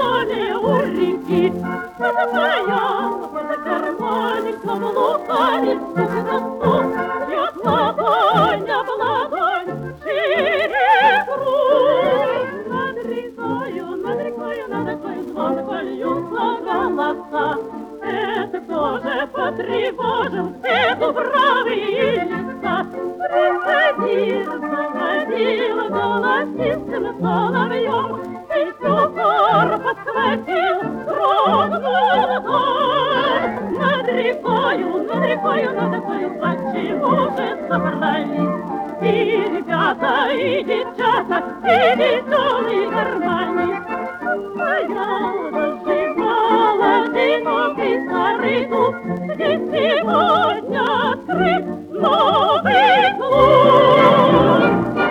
поле у реки. Стояла под гармоником лукавец, бьет ладонь об ладонь шире круг. Над рекою звонко льются голоса. Это кто же потревожил эту бравые лица? Заводил голосистым соловьем, песню хор подхватил, дрогнул хор. Над рекою, над такой, почему же собрались и ребята, и девчата, и веселый гармонист? Стоял, доживал одинокий старый дуб, здесь сегодня открыт новый клуб.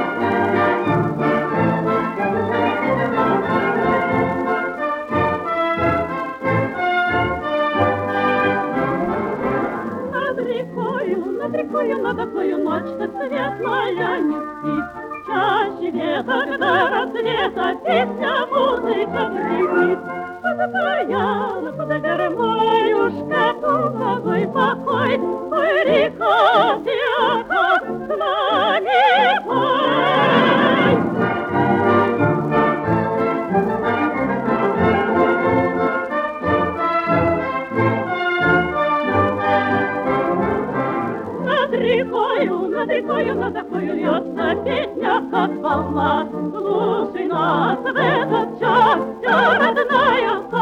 Над рекою, над такою ночь-то светлая не спит. Чаще веток до рассвета песня, музыка гремит. Стояла под гармонюшка, луговой покой, ой, река тиха, наливай. Над рекою, над такою льется песня, как волна. Слушай нас в этот час, вся родная